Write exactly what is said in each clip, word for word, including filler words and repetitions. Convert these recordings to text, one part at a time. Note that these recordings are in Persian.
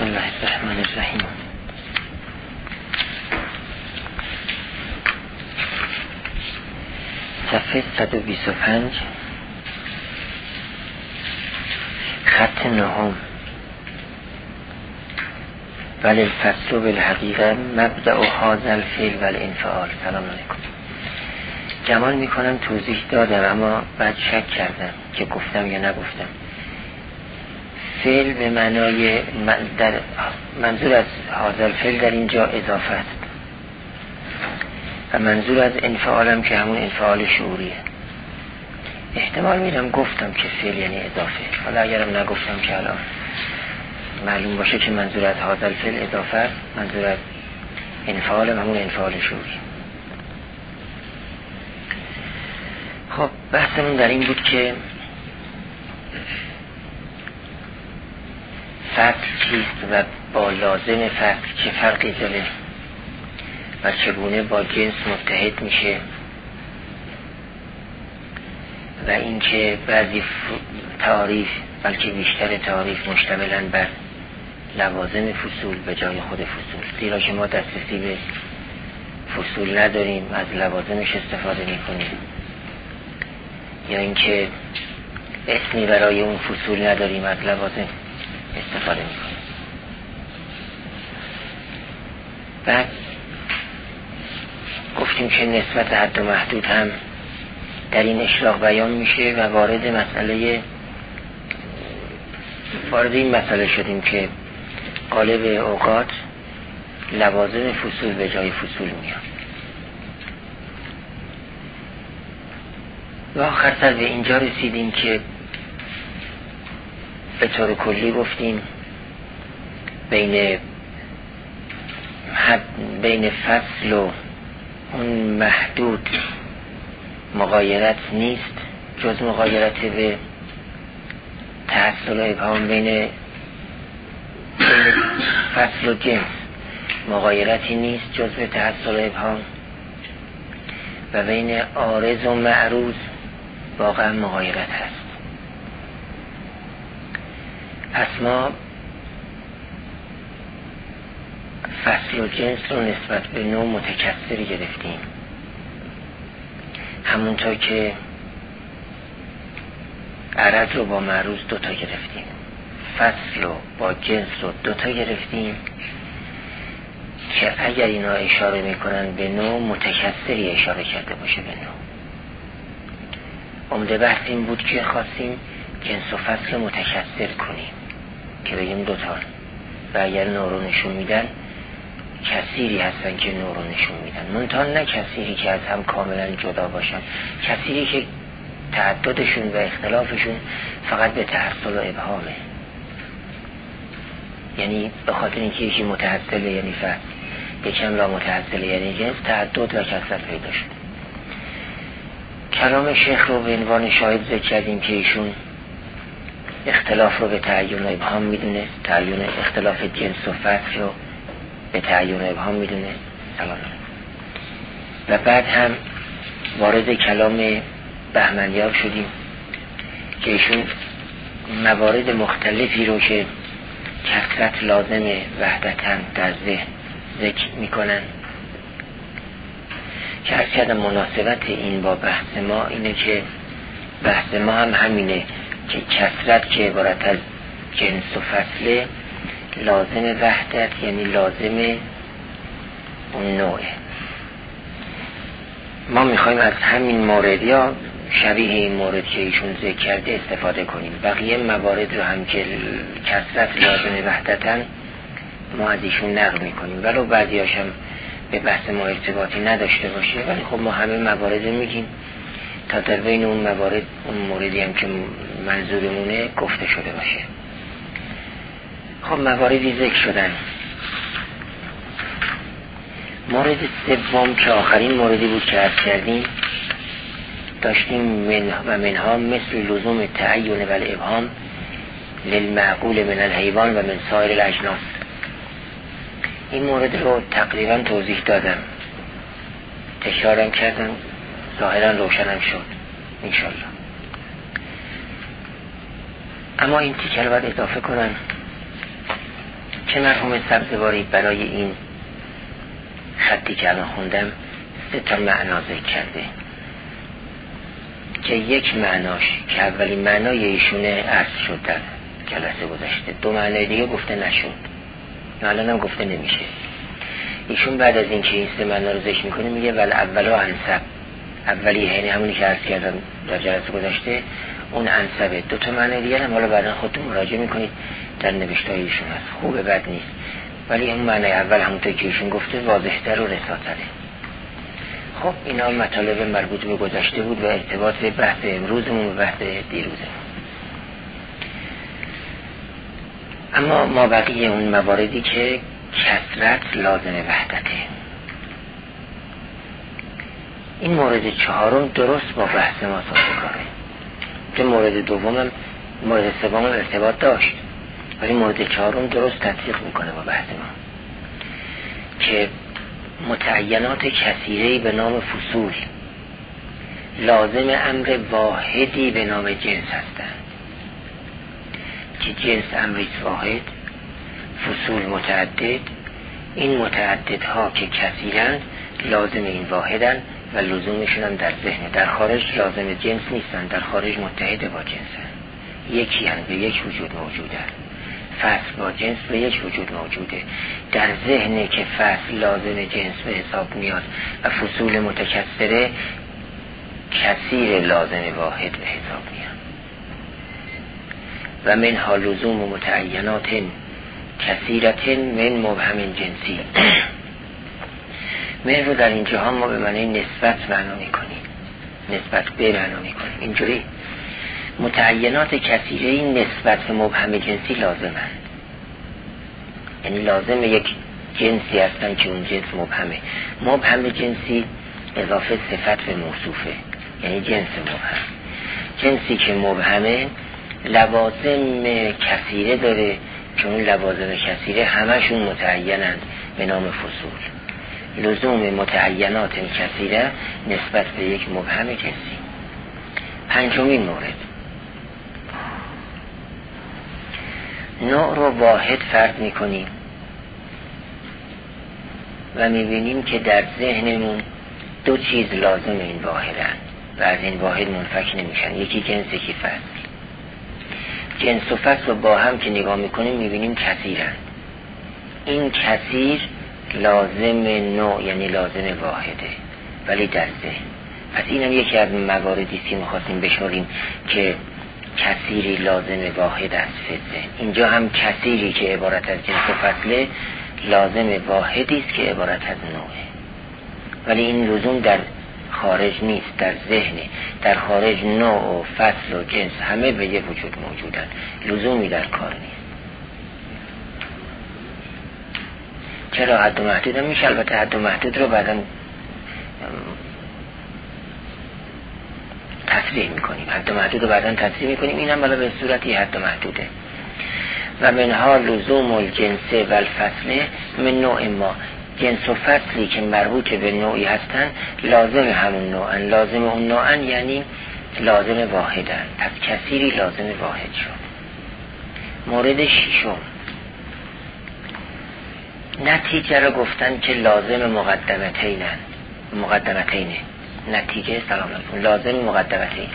الله الرحمن الرحیم. صفحه صد و بیست و پنج، خط نهم. ولی الفصل بالحقیقه مبدأ هذا الفعل والانفعال. سلام علیکم. گمان میکنم توضیح دادم اما بعد شک کردم که گفتم یا نگفتم. فعل به معنای در منظور از هذا الفعل در اینجا اضافه است و منظور از انفعالم که همون انفعال شعوریه. احتمال میدم گفتم که فعل یعنی اضافه، حالا اگرم نگفتم که الان معلوم باشه که منظور از هذا الفعل اضافه است، منظور از انفعالم همون انفعال شعوریه. خب بحثمون در این بود که فصل چیست و با لازم فصل چه فرقی داره و چگونه با جنس متحد میشه و اینکه بعضی تعاریف بلکه بیشتر تعاریف مشتملن بر لوازم فصول به جای خود فصول، زیرا که ما دسترسی به فصول نداریم از لوازمش استفاده میکنیم، یا اینکه اسمی برای اون فصول نداریم از لوازم استفاده میکنیم. بعد گفتیم که نسبت حد و محدود هم در این اشراق بیان میشه و وارد مسئله وارد این مسئله شدیم که غالب اوقات لوازم فصول به جای فصول میاد و آخر سر به اینجا رسیدیم که به طور کلی گفتیم بین حد بین فصل و اون محدود مغایرت نیست جز مغایرت به تحصل و ابهام. بین, بین فصل و جنس مغایرتی نیست جز به تحصل و ابهام و بین عارض و معروض واقعا مغایرت هست. پس ما فصل و جنس رو نسبت به نوع متکثری گرفتیم، همونطور که عرض رو با معروض دوتا گرفتیم، فصل رو با جنس رو دوتا گرفتیم که اگر اینا اشاره میکنن به نوع متکثری اشاره کرده باشه به نوع. عمده بحث این بود که خواستیم جنس و فصل متکثر کنیم که بگیم دوتا و اگر نوع رو نشون میدن کثیری هستن که نوع رو نشون میدن، منتها نه کثیری که از هم کاملا جدا باشن، کثیری که تعددشون و اختلافشون فقط به تحصل و ابهامه، یعنی به خاطر اینکه یکی متحصله یعنی فصل، یکم لا متحصله یعنی جنس، تعدد و کثرت پیدا شد. کلام شیخ رو به عنوان شاهد ذکر کردیم که ایشون اختلاف رو به تعین و ابهام میدونه، تعین اختلاف جنس و فصل رو به تعین و ابهام میدونه. سلام. و بعد هم وارد کلام بهمنیار شدیم که ایشون موارد مختلفی رو که کثرت لازم وحدتن در ذهن ذکر میکنن که هر چقدر مناسبت این با بحث ما اینه که بحث ما هم همینه که کثرت که عبارت از جنس و فصله لازم وحدت یعنی لازم اون نوعه. ما میخوایم از همین مورد یا شبیه این مورد که ایشون ذکر کرده استفاده کنیم. بقیه موارد رو هم که کثرت لازم وحدتن ما از ایشون نقل میکنیم ولو بعضی هاشم به بحث ما ارتباطی نداشته باشه، ولی خب ما همه موارد میگیم تا در بین اون موارد اون موردی هم که منظورمونه گفته شده باشه. خب مواردی ذکر شدن. مورد سوم که آخرین موردی بود که عرض کردیم داشتیم من و منها مثل لزوم تعین و الابهام للمعقول من الحیوان و من سایر الاجناس. این مورد رو تقریبا توضیح دادم، تکرارم کردم، ظاهرا روشنم شد انشالله. اما این تیکر باید اضافه کنم شیخ مرحوم سبزواری برای این خطی که الان خوندم سه تا معنا ذکر کرده که یک معناش که اولین معنای ایشونه عرض شد در جلسه گذشته، دو معنای دیگه گفته نشد، الان هم گفته نمیشه. ایشون بعد از این که این سه معنا رو ذکر میکنه میگه ول اولا انسب، اولی یعنی همونی که عرض کردم در جلسه گذشته اون انسبه. دو تا معنای دیگه هم حالا بعدا خودتون مراجعه میکنید در نوشته‌های ایشون هست، خوبه بد نیست، ولی اون معنای اول همونطور که ایشون گفته واضح‌تر و رساتره. خب اینا مطالب مربوط به گذشته بود و ارتباط به بحث امروزمون و بحث دیروزمون. اما ما بقیه اون مواردی که کثرت لازم وحدته، این مورد چهارم درست با بحث ما سازگاره، که مورد دومم مورد سوم ارتباط داشت، ولی مورد چهارم درست تطبیق میکنه با بحث ما که متعینات کثیره‌ای به نام فصول لازم امر واحدی به نام جنس هستند که جنس امری واحد، فصول متعدد. این متعددها که کثیرند لازم این واحدن و لزومشون هم در ذهن. در خارج لازم جنس نیستن، در خارج متحد با جنسن، یکی هم به یک وجود موجوده. فصل با جنس به یک وجود موجوده. در ذهن که فصل لازم جنس به حساب میاد و فصول متکثره کثیر لازم واحد به حساب میاد. و منها لزوم و متعینات کثیرت من مبهم جنسی. من رو در این جهان ما به معنی نسبت معنا میکنیم، نسبت به معنا میکنیم. اینجوری متعینات کثیره این نسبت به مبهم جنسی لازمند، یعنی لازم یک جنسی هستن که اون جنس مبهمه. مبهم جنسی اضافه صفت به موصوفه، یعنی جنس مبهم. جنسی که مبهمه لوازم کثیره داره که اون لوازم کثیره همشون متعینند به نام فصول. لزوم متعینات کثیره نسبت به یک مبهم جنسی. پنجمین مورد، نوع رو واحد فرض میکنیم و میبینیم که در ذهنمون دو چیز لازم این واحدن و از این واحد منفک نمیشن، یکی جنس یکی فصل. جنس و فصل رو با هم که نگاه میکنیم میبینیم کثیرن. این کثیر لازم نوع یعنی لازم واحده ولی در ذهن. پس اینم یکی از مواردی که میخواستیم بشنوریم که کثیری لازم واحد است فضه. اینجا هم کثیری که عبارت از جنس و فصله لازم واحدی است که عبارت از نوعه، ولی این لزوم در خارج نیست، در ذهنه. در خارج نوع و فصل و جنس همه به یه وجود موجودن، لزومی در کار نیست. چرا حد و محدود هم میشه؟ البته حد و محدود رو بعداً تصریح میکنیم، حد و محدود رو بعداً تصریح میکنیم. این هم بلا به صورتی حد و محدوده. و منها لزوم الجنس و الفصل من نوع ما، جنس و فصلی که مربوط به نوعی هستن لازم همون نوعن، لازم اون نوعن یعنی لازم واحدن. پس کثیری لازم واحد شد. مورد ششم، نتیجه رو گفتن که لازم مقدمتینن، مقدمتینه. نتیجه سلام علیکم لازم مقدمتینه.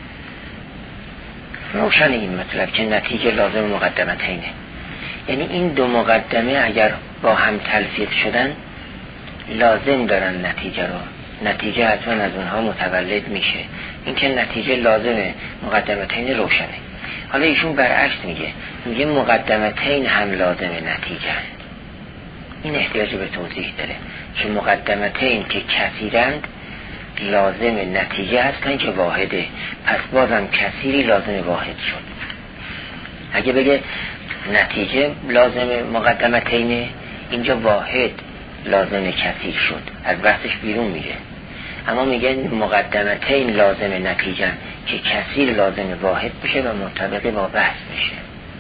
روشن این مطلب که نتیجه لازم مقدمتینه، یعنی این دو مقدمه اگر با هم تلفیق شدن لازم دارن نتیجه رو، نتیجه حتما از اونها متولد میشه. این که نتیجه لازم مقدمتین روشنه. حالا ایشون برعکس میگه، میگه مقدمتین هم لازم نتیجه. این احتیاج به توضیح داره که مقدمتین که کثیرند لازم نتیجه هستن که واحده، پس بازم کثیری لازم واحد شد. اگه بگه نتیجه لازم مقدمتینه، اینجا واحد لازم کثیر شد، از بحثش بیرون میره. اما میگه مقدمتین لازم نتیجه که کثیر لازم واحد بشه و منطبق با بحث بشه.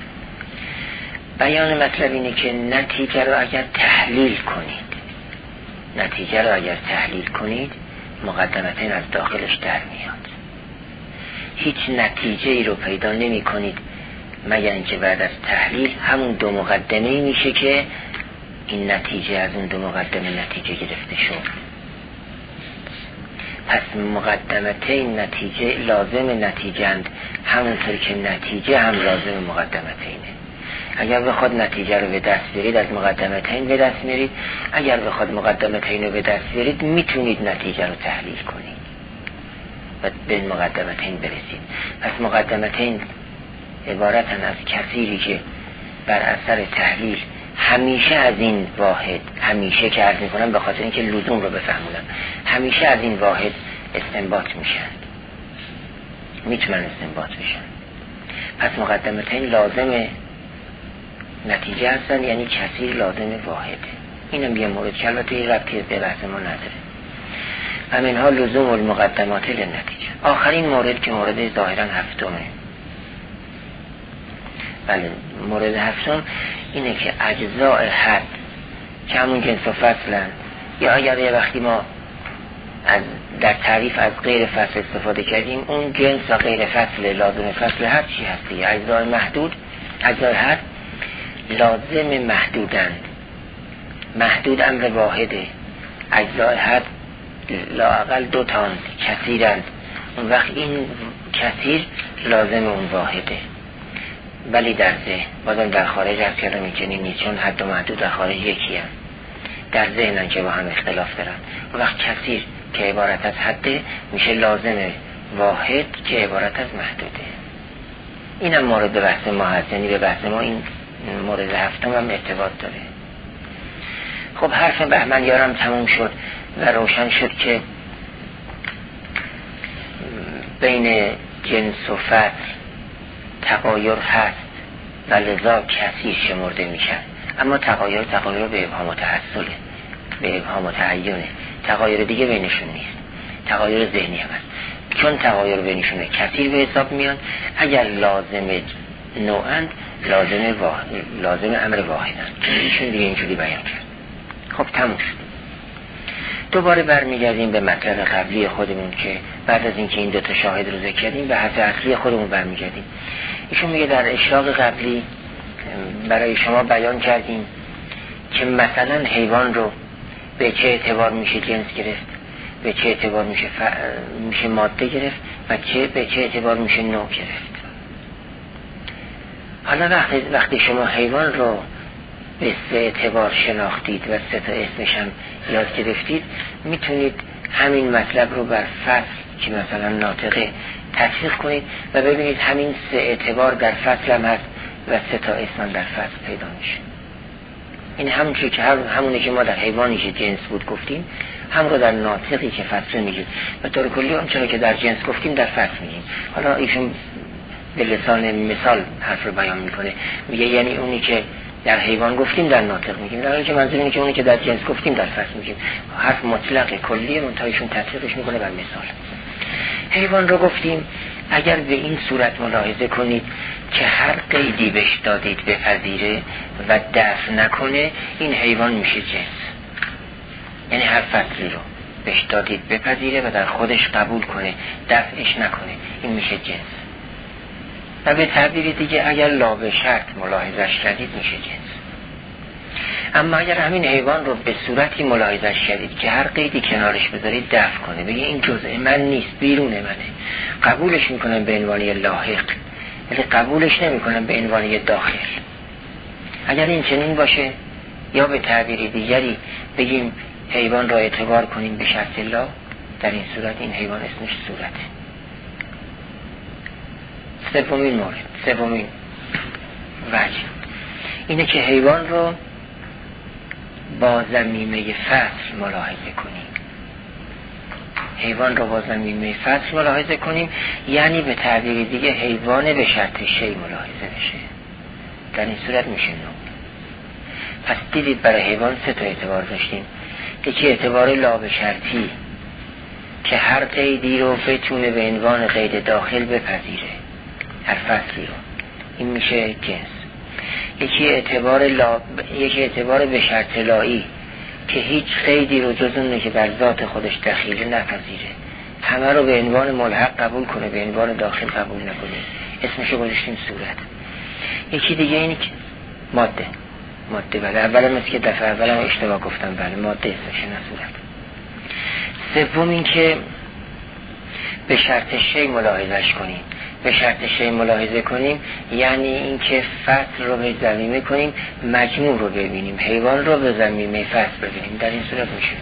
بیان مطلب اینه که نتیجه رو اگر تحلیل کنید، نتیجه رو اگر تحلیل کنید مقدمتین از داخلش در میاد. هیچ نتیجه ای رو پیدا نمی کنید مگر اینکه بعد از تحلیل همون دو مقدمه میشه که این نتیجه از اون دو مقدمه نتیجه گرفته شد. پس مقدمتین نتیجه لازم نتیجه‌اند، همونطور که نتیجه هم لازم مقدمتینه. اگر بخواد نتیجه رو به دست برید از مقدمتین به دست میرید، اگر بخواد مقدمتین رو به دست برید میتونید نتیجه رو تحلیل کنید و به مقدمتین برسید. پس مقدمتین عبارتن از کثیری که بر اثر تحلیل همیشه از این واحد، همیشه که عرض میکنم به خاطر اینکه لزوم رو بفهمونم، همیشه از این واحد استنباط میشن، میتونن استنباط بشن. پس مقدمتین لازم نتیجه هستن، یعنی کثیر لازم واحده. اینم یه مورد که البته این ربطی به بحث ما نداره. و منها لزوم المقدمات للنتیجه. آخرین مورد که مورد ظاهرا هفتمه، بله مورد هفتم اینه که اجزاء حد که همون جنس و فصلن، یا اگر یه وقتی ما از در تعریف از غیر فصل استفاده کردیم، اون جنس و غیر فصل لازم فصل حد چی هستی؟ یا اجزاء محدود، اجزاء حد لازم محدودند. محدود امر واحده، اجزاء حد لااقل دو تاند، کثیرند. اون وقت این کثیر لازم اون واحده. ولی در ذهن بازم در خارج از کلام این چنین نیست، چون حد و محدود در خارج یکی هم. در ذهنن که با هم اختلاف دارن. اون وقت کثیر که عبارت از حده میشه لازم واحد که عبارت از محدوده. اینم مورد بحث ما هست، یعنی به بحث ما این مورد هفتم هم ارتباط داره. خب حرف بهمنیارم تموم شد و روشن شد که بین جنس و فصل تغایر هست و لذا کثیر شمرده میشن. اما تغایر تغایر به ابهام و تحصله، به ابهام و تعینه، تغایر دیگه بینشون نیست، تغایر ذهنی هم هست. چون تغایر بینشونه کثیر به حساب میان، اگر لازم نوعند لازم واحد، لازم امر واحدن. ایشون دیگه اینجوری بیان کرد. خب تموم شد. دوباره برمیگردیم به مطلب قبلی خودمون که بعد از اینکه این دو تا شاهد رو ذکر کردیم به حد اصلی خودمون برمیگردیم. ایشون میگه در اشراق قبلی برای شما بیان کردیم که مثلا حیوان رو به چه اعتبار میشه جنس گرفت، به چه اعتبار میشه ف... میشه ماده گرفت و چه به چه اعتبار میشه نوع گرفت. حالا وقتی وقتی شما حیوان رو به سه اعتبار شناختید و سه تا اسمش هم یاد گرفتید، میتونید همین مطلب رو بر فصل که مثلا ناطقه تطبیق کنید و ببینید همین سه اعتبار در فصل هم هست و سه تا اسم در فصل پیدا میشه. این همون چیزی که همونه که ما در حیوانی که جنس بود گفتیم، هم رو در ناطقی که فصل میگیم و طور کلی هم چرا که در جنس گفتیم در فصل میگیم. حالا ایشون به لسان مثال حرف رو بیان میکنه، میگه یعنی اونی که در حیوان گفتیم در ناطق میگیم، در حالی که منظور اینه که اونی که در جنس گفتیم در فصل میگیم. حرف مطلق کلیه، منتهایشون تطبیقش میکنه بر مثال. حیوان رو گفتیم اگر به این صورت ملاحظه کنید که هر قیدی بهش دادید بپذیره و دفع نکنه، این حیوان میشه جنس. یعنی هر فصلی رو بهش دادید بپذیره و در خودش قبول کنه، دفعش نکنه، این میشه جنس. و به تعبیر دیگه اگر لا به شرط ملاحظش کردید میشه جنس. اما اگر همین حیوان رو به صورتی ملاحظش کردید که هر قیدی کنارش بذارید دفع کنه، بگه این جزء من نیست، بیرون منه، قبولش میکنم به عنوان لاحق، ولی قبولش نمیکنم به عنوان داخل. اگر این چنین باشه، یا به تعبیر دیگری بگیم حیوان را اعتبار کنیم به شرط لا، در این صورت این حیوان اسمش صورته. سومین مورد، سومین وجه اینه که حیوان رو با ضمیمه فصل ملاحظه کنیم. حیوان رو با ضمیمه فصل ملاحظه کنیم، یعنی به تعبیر دیگه حیوان به شرط شی ملاحظه بشه. در این صورت میشه نوع. پس دیدید برای حیوان سه تا اعتبار داشتیم. یکی اعتبار لا به شرطی که هر قیدی رو بتونه به عنوان قید داخل بپذیره، هر فصلی رو، این میشه جنس. یکی اعتبار لا... یکی اعتبار به شرط لایی که هیچ قیدی رو جز اونه که در ذات خودش دخیله نپذیره، همه رو به عنوان ملحق قبول کنه، به عنوان داخل قبول نکنه، اسمشو گذاشتیم صورت. یکی دیگه اینی که ماده ماده بله اولا مثل که دفعه اولا اشتباه گفتم بله ماده استشه نه صورت. سوم این که به شرط شی ملاحظش کنیم. به شرط شی ملاحظه کنیم یعنی این که فصل رو به ضمیمه کنیم، مجموع رو ببینیم، حیوان رو به ضمیمه فصل ببینیم، در این صورت میشه.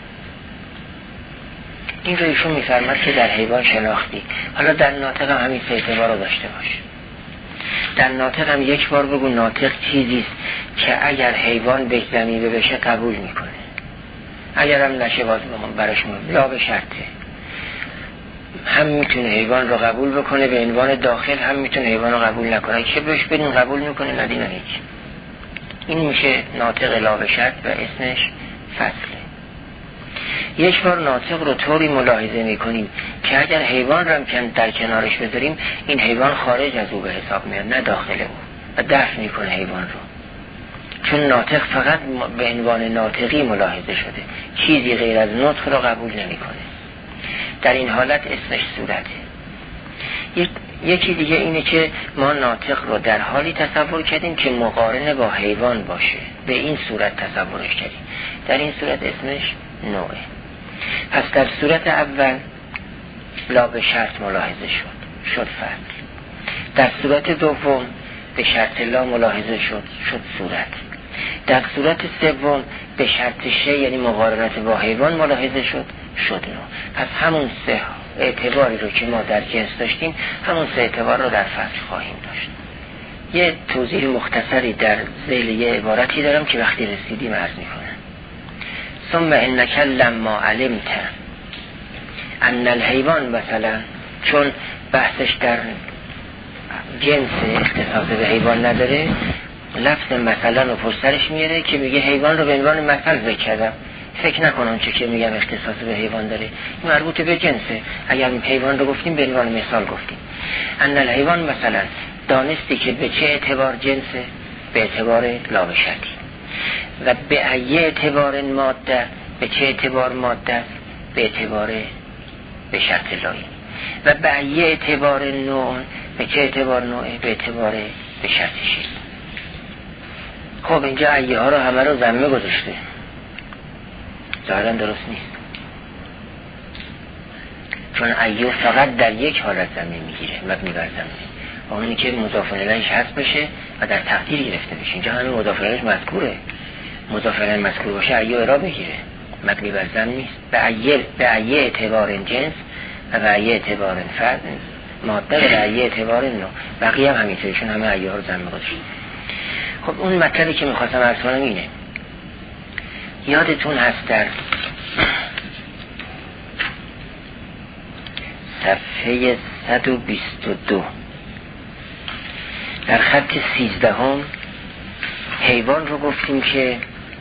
این رو ایشون میفرماد که در حیوان شناختی. حالا در ناطق هم همین سه اعتبار رو داشته باش. در ناطق هم یک بار بگو ناطق چیزیست که اگر حیوان به ضمیمه بشه قبول میکنه، اگر هم نشه باز براش مهم لا به شرطه. هم میتونه حیوان رو قبول بکنه به عنوان داخل، هم میتونه حیوان رو قبول نکنه، چه بهش بدون قبول میکنه ندینا هیچ. این میشه ناطق لا به شرط و اسمش فصله. یک بار ناطق رو طوری ملاحظه میکنیم که اگر حیوان رو هم در کنارش بذاریم این حیوان خارج از او به حساب میاد نه داخل او و دفع میکنه حیوان رو، چون ناطق فقط به عنوان ناطقی ملاحظه شده، چیزی غیر از نطق رو قبول نمیکنه. در این حالت اسمش صورته. یک یکی دیگه اینه که ما ناطق رو در حالی تصور کردیم که مقارن با حیوان باشه، به این صورت تصورش کردیم، در این صورت اسمش نوعه. پس در صورت اول لا به شرط ملاحظه شد شد فصل. در صورت دوم به شرط لا ملاحظه شد شد صورت. در صورت سوم به شرط شی یعنی مقارنت با حیوان ملاحظه شد شد نوع. پس همون سه اعتباری رو که ما در جنس داشتیم همون سه اعتبار رو در فصل خواهیم داشت. یه توضیح مختصری در ذیل یه عبارتی دارم که وقتی رسیدیم عرض میکنم. ثم انک لما علمت ان الحیوان مثلا، چون بحثش در جنس اختصاص به حیوان نداره، لفظ مثلا رو پشترش میاره که میگه حیوان رو به عنوان مثل ذکر کردم، فکر نکنم چه که میگم اختصاص به حیوان داره، این مربوط به جنسه. اگر حیوان رو گفتیم به عنوان مثال گفتیم. ان الحیوان مثلا دانستی که به چه اعتبار جنسه؟ به اعتبار لا به شرطی. و به ای اعتبار ماده، به چه اعتبار ماده؟ به اعتبار به شرط لایی. و به ای اعتبار نوع، به چه اعتبار نوعه؟ به اعتبار به شرط شی. خب اینجا ایه ها رو همه رو ضمه گذاشته، ظاهرا درست نیست، چون ایه فقط در یک حالت ضمه میگیره، مبنی بر ضمه، اونی که مضاف الیهش حذف بشه و در تقدیر گرفته بشه. اینجا همه مضاف الیهش مذکوره، مضاف الیه مذکور باشه ایه اعراب بگیره، مبنی بر ضمه نیست. به ایه به ایه اعتبار جنس و به ایه اعتبار فرد ماده و به ایه اعتبار نوع، بقیه هم همینطوریشون همه ایه ها رو ضمه گذاشته. خب اون مطلبی که میخواستم عرض کنم اینه، یادتون هست در صفحه صد و بیست و دو در خط سیزدهم حیوان رو گفتیم که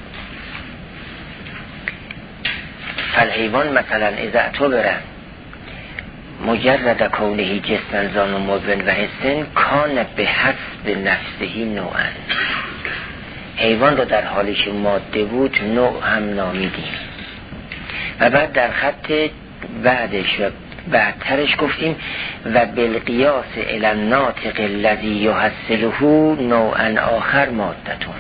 فالحیوان مثلا اذا اعتبر مجرد کونه جسمن زان و مبن و حسن کان به حسب نفسهی نوعا. حیوان رو در حالی که ماده بود نوع هم نامیدیم. و بعد در خط بعدش و بعدترش گفتیم و بالقیاس الی الناطق الذی یحصله نوعا آخر مادتون،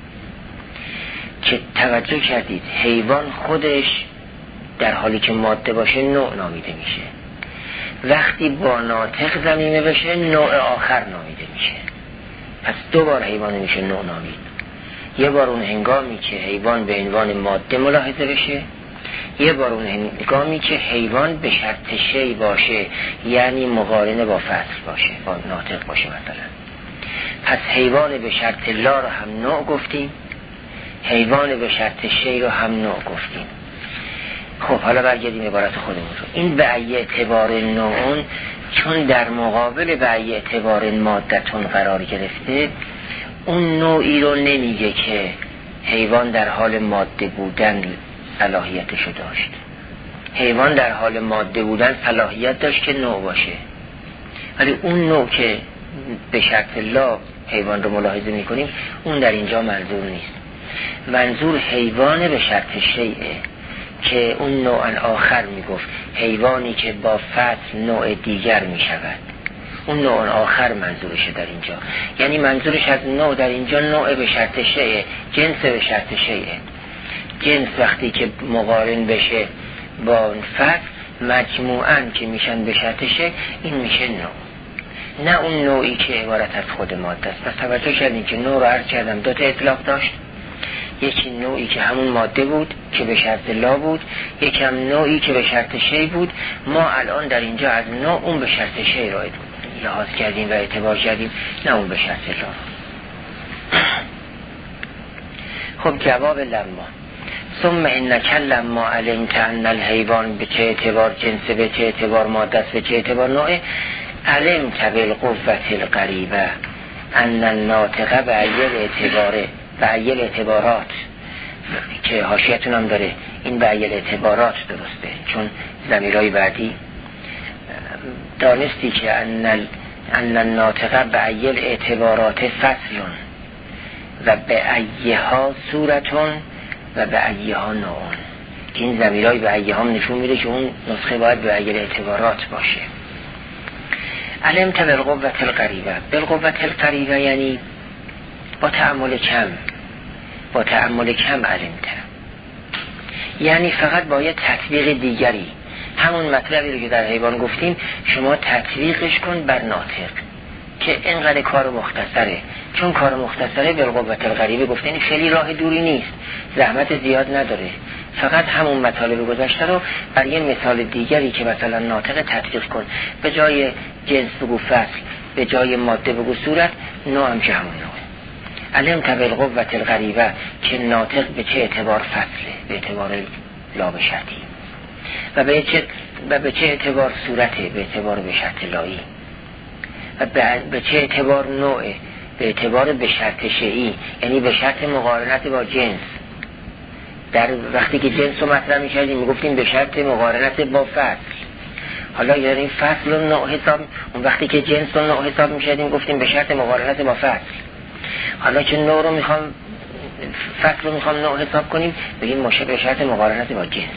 که توجه کردید حیوان خودش در حالی که ماده باشه نوع نامیده میشه، وقتی با ناطق ضمیمه بشه نوع آخر نامیده میشه. پس دو بار حیوان میشه نوع نامید، یه بار اون هنگامی که حیوان به عنوان ماده ملاحظه بشه، یه بار اون هنگامی که حیوان به شرط شی باشه، یعنی مقارنه با فصل باشه، با ناطق باشه مثلا. پس حیوان به شرط لا رو هم نوع گفتیم، حیوان به شرط شی رو هم نوع گفتیم. خب حالا برگردیم عبارت خودمون رو. این به ای اعتبار نوعون چون در مقابل به ای اعتبار مادتون قرار گرفته، اون نوعی رو نمیگه که حیوان در حال ماده بودن صلاحیتشو داشت. حیوان در حال ماده بودن صلاحیت داشت که نوع باشه، ولی اون نوع که به شرط لا حیوان رو ملاحظه میکنیم اون در اینجا منظور نیست. منظور حیوان به شرط شیعه که اون نوع آخر میگفت حیوانی که با فتح نوع دیگر میشود، اون نوع آخر منظورشه در اینجا. یعنی منظورش از نوع در اینجا نوع به شرط شیء، جنس به شرط شیء. جنس وقتی که مقارن بشه با فصل مجموعاً که میشن به شرط شیء، این میشه نوع. نه اون نوعی که عبارت از خود ماده است. پس توجه کردین که نوع رو عرض کردم دو تا اطلاق داشت. یکی نوعی که همون ماده بود که به شرط لا بود، یکم نوعی که به شرط شی بود. ما الان در اینجا از نوع اون به شرط شی را لحاظ کردیم و اعتبار کردیم، نه اون به شرط لا. خب جواب لما ثم انک لما علمت ان الحیوان به چه اعتبار جنس، به چه اعتبار ماده است، به چه اعتبار نوع، علمت بالقوة القریبه ان الناطق به ایل اعتباره، به ایل اعتبارات که حاشیه‌تون هم داره این به ایل اعتبارات درسته، چون ضمیرهای بعدی دانستی که ان ان الناطق به ایل اعتبارات فصلون و به ایها صورتون و به ایها نوعون. این ضمیرهای به ایها هم نشون میده که اون نسخه باید به ایل اعتبارات باشه. علمت بالقوة القریبه، بالقوة القریبه یعنی با تأمل کم، با تأمل کم علمت، یعنی فقط با یه تطبیق دیگری همون مطلبی رو که در حیوان گفتیم شما تطبیقش کن بر ناطق، که اینقدر کار مختصره. چون کار مختصره بالقوة القریبه گفتین یعنی خیلی راه دوری نیست، زحمت زیاد نداره، فقط همون مطالب گذشته رو بر یه مثال دیگری که مثلا ناطق تطبیق کن. به جای جنس بگو فصل، به جای ماده بگو صورت، نوع هم که همون نوعه. علمت بالقوة القریبه که ناطق به چه اعتبار فصله، به اعتبار لا به شرطی، و به چه و به چه اعتبار صورته، به اعتبار به شرط لایی، و به چه اعتبار نوعه، به اعتبار به شرط شیئی، یعنی به شرط مقارنت با جنس. در وقتی که جنس رو مطرح می‌کردیم میگفتیم به شرط مقارنت با فصل. حالا یعنی این فصل رو نوع حساب، اون وقتی که جنس رو نوع حساب می‌کردیم گفتیم به شرط مقارنت با فصل. حالا که نوع رو میخوام فصل رو میخوام نوع حساب کنیم بگیم مشابه شرط مقارنت با جنس.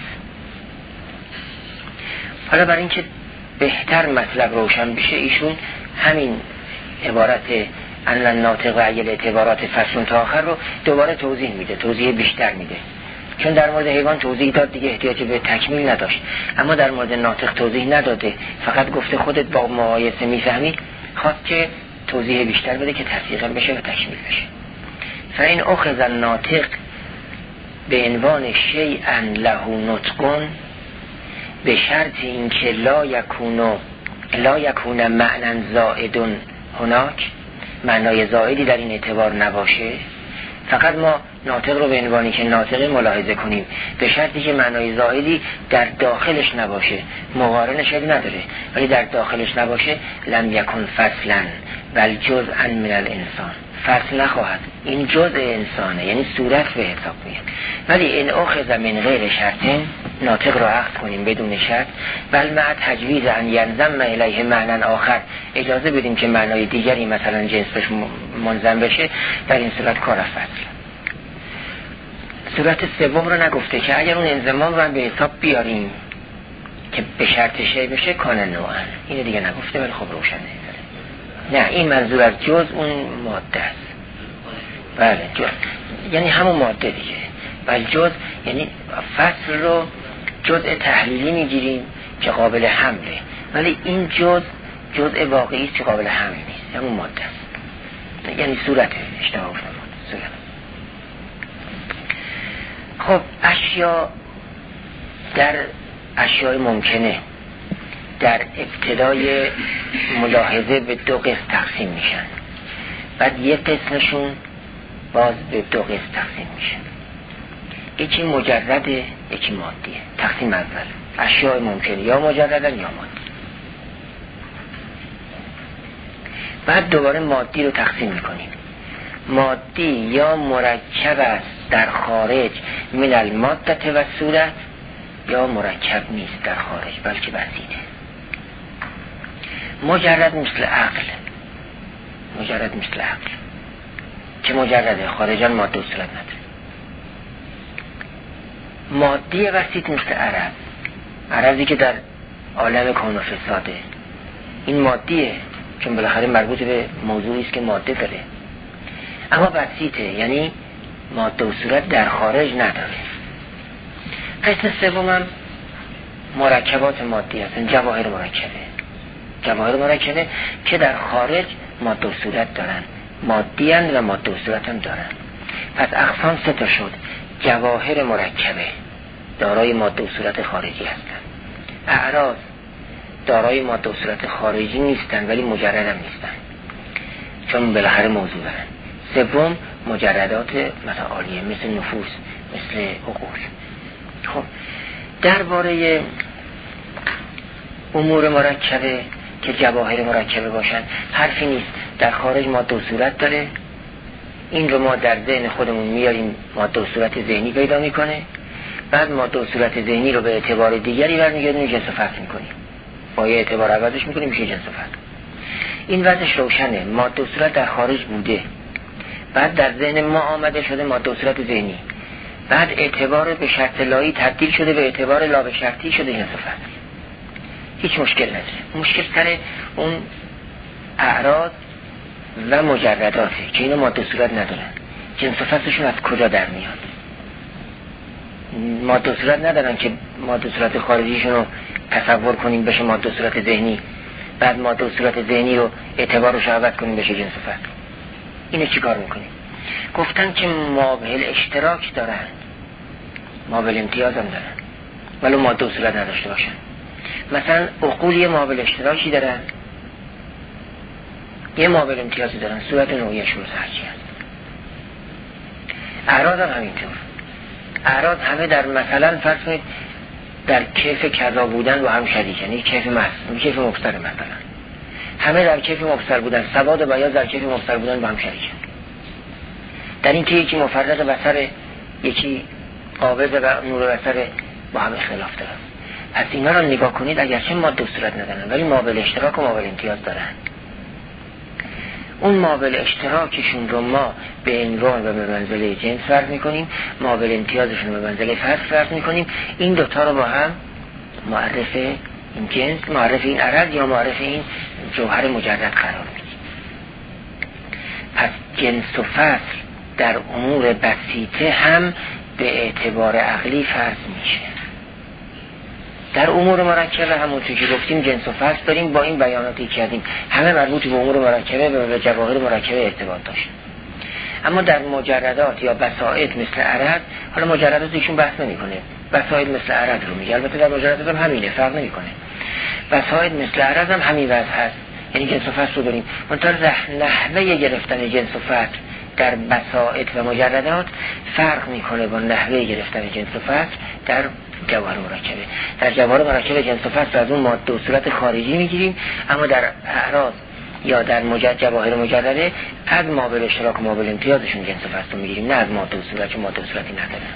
حالا برای اینکه بهتر مطلب روشن بشه ایشون همین عبارت ان الناطق و ایل اعتبارات فصل تا آخر رو دوباره توضیح میده، توضیح بیشتر میده، چون در مورد حیوان توضیح داد دیگه احتیاج به تکمیل نداشت، اما در مورد ناطق توضیح نداده، فقط گفته خودت با مقایسه میفهمی، خواست که توضیح بیشتر بده که تصدیق بشه و تکمیل بشه. فاین اخذ الناطق به عنوان شیئا له نطق به شرط اینکه لا یکون لا یکون معنی زائد هناک، معنای زائدی در این اعتبار نباشه، فقط ما ناطق رو به عنوانی که ناطق ملاحظه کنیم به شرطی که معنای زائدی در داخلش نباشه، مقارنش نداره ولی در داخلش نباشه، لم یکن فصلا بل جزءا من الانسان، فصل نخواهد، این جزء انسانه، یعنی صورت به حساب میاد. ولی این اخذ من غیر شرطین، ناطق رو عقد کنیم بدون شرط، بل مع تجویز ان ینضم الیه معنی آخر، اجازه بدیم که معنای دیگری مثلا جنس بهش منضم بشه، در این صورت کار فصل. صورت سوم رو نگفته که اگر اون انضمام رو به حساب بیاریم که به شرط شی بشه کان نوعا، اینو دیگه نگفته ولی خب روشنه. نه این منظور از جز اون ماده است. بله جز یعنی همون ماده دیگه، بل جز یعنی فصل رو جزء تحلیلی میگیریم که قابل حمله، ولی این جز جزء واقعی است که قابل حمل نیست، همون ماده است، یعنی صورت اشتباه گفتم صورت. خب اشیا در اشیاء ممکنه در ابتدای ملاحظه به دو قسم تقسیم میشن، بعد یک قسمشون باز به دو قسم تقسیم میشن، یکی مجرده یکی مادیه. تقسیم اول اشیاء ممکنه یا مجردن یا مادی، بعد دوباره مادی رو تقسیم میکنیم. مادی یا مرکب است در خارج من الماده و صورت، یا مرکب نیست در خارج بلکه بسیطه. مجرد مثل عقل، مجرد مثل عقل که مجرده، خارجان ماده و صورت نداره. مادی بسیط مثل عرض، عرضی که در عالم کون و فساده، این مادیه چون بالاخره مربوط به موضوعی است که ماده داره. اما بسیطه، یعنی ماده و صورت در خارج نداره. قسم سوم هم مرکبات مادی هستن، جواهر مرکبه. جواهر مرکبه که در خارج ماده و صورت دارن، مادی هستند و ماده و صورت هم دارن. پس اقسام سه تا شد. جواهر مرکبه دارای ماده و صورت خارجی هستند. اعراض دارای ماده و صورت خارجی نیستن ولی مجرد هم نیستن، چون بالاخره موضوع دارن. سوم مجردات متعالیه، مثل نفوس، مثل عقول. خب درباره امور مرکبه که جواهر مرکبه باشن حرفی نیست. در خارج ماده و صورت داره، این رو ما در ذهن خودمون میاریم، ماده و صورت ذهنی پیدا میکنه، بعد ماده و صورت ذهنی رو به اعتبار دیگری برمیگردیم جنس و فصل میکنیم، با یه اعتبار عوضش میکنیم میشه جنس و فصل. این وضعش روشنه. ماده و صورت در خارج بوده، بعد در ذهن ما آمده شده ماده و صورت ذهنی، بعد اعتبار به شرط لایی تبدیل شده به اعتبار لا به شرطی شده جنس و فصل. هیچ مشکل نداره. مشکل سر اون اعراض و مجرداته که اینا ماده و صورت ندارن. جنس و فصلشون از کجا در میاد؟ ماده و صورت ندارن که ماده و صورت خارجیشون رو تصور کنیم بشه ماده و صورت ذهنی، بعد ماده و صورت ذهنی رو اعتبارش عوض کنیم بشه جنس و فصل. اینو چی کار میکنیم؟ گفتن که مابل اشتراک دارن، مابل امتیاز هم دارن ولو ماده و صورت نداشته باشن. مثلا عقول یه مابل اشتراکی دارن، یه مابل امتیازی دارن، صورت نوعی شروط هرچی هست. اعراض هم همینطور. اعراض همه در مثلا فرض کنید در کیف کذا بودن با هم شریکن، یک کیف محض، کیف مبصر مثلا، همه در کیف مبصر بودن، سواد و بیاض در کیف مبصر بودن با هم شریکن. در این که یکی مفرق بصر، یکی قابض و نور بصر با هم اختلاف دارن. پس اینا رو نگاه کنید، اگرچه ماده و صورت ندارن ولی مابل اشتراک و مابل امتیاز دارن. اون مابل اشتراکشون رو ما به عنوان و به منزله جنس فرض میکنیم، مابل امتیازشون رو به منزله فصل فرض میکنیم. این دوتا رو با هم معرف این جنس، معرف این عرض یا معرف این جوهر مجرد قرار میدیم. پس جنس و فصل در امور بسیطه هم به اعتبار عقلی فرض میشه. در امور مرکبه همونطور که گفتیم جنس و فصل داریم، با این بیاناتی کردیم همه مربوط به امور مرکبه و جواهر مرکبه ارتباط داشت. اما در مجردات یا بسائط مثل عرض، حالا مجردات ایشون بحث نمی‌کنه، بسائط مثل عرض رو میگه، البته در مجردات هم همینه، فرق نمی‌کنه. بسائط مثل عرض هم همین وضع هست، یعنی جنس و فصل رو داریم. منتها نحوه گرفتن جنس و فصل در بسائط و مجردات فرق میکنه با نحوه گرفتن جنس و فصل در جواهر مرکبه. در جواهر مرکبه جنس و فصل از اون ماده و صورت خارجی میگیریم، اما در اعراض یا در مجرد جواهر مجرده از مابل اشتراک و مابل امتیازشون جنس و فصل رو میگیریم، نه از ماده و صورت، چون ماده و صورتی ندارن.